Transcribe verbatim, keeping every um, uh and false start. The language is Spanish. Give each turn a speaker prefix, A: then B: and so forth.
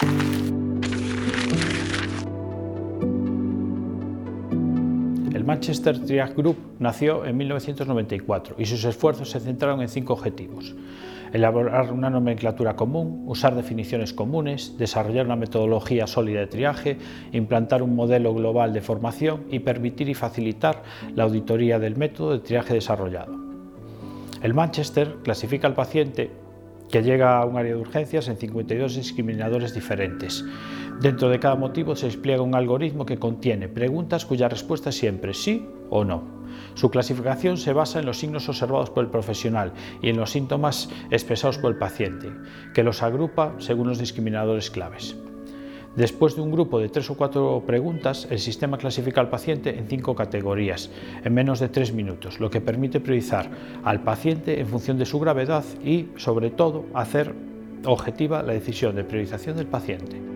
A: El Manchester Triage Group nació en mil novecientos noventa y cuatro y sus esfuerzos se centraron en cinco objetivos: elaborar una nomenclatura común, usar definiciones comunes, desarrollar una metodología sólida de triaje, implantar un modelo global de formación y permitir y facilitar la auditoría del método de triaje desarrollado. El Manchester clasifica al paciente que llega a un área de urgencias en cincuenta y dos discriminadores diferentes. Dentro de cada motivo se despliega un algoritmo que contiene preguntas cuya respuesta es siempre sí o no. Su clasificación se basa en los signos observados por el profesional y en los síntomas expresados por el paciente, que los agrupa según los discriminadores claves. Después de un grupo de tres o cuatro preguntas, el sistema clasifica al paciente en cinco categorías, en menos de tres minutos, lo que permite priorizar al paciente en función de su gravedad y, sobre todo, hacer objetiva la decisión de priorización del paciente.